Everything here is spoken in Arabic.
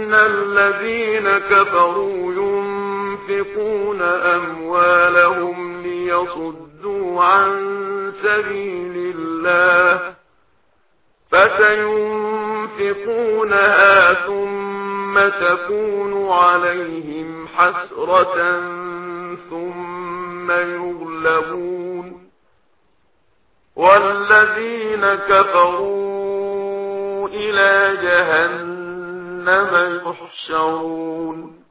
إن الذين كفروا ينفقون أموالهم ليصدوا عن سبيل الله فسينفقونها ثم تكون عليهم حسرة ثم يغلبون والذين كفروا إلى جهنم يحشرون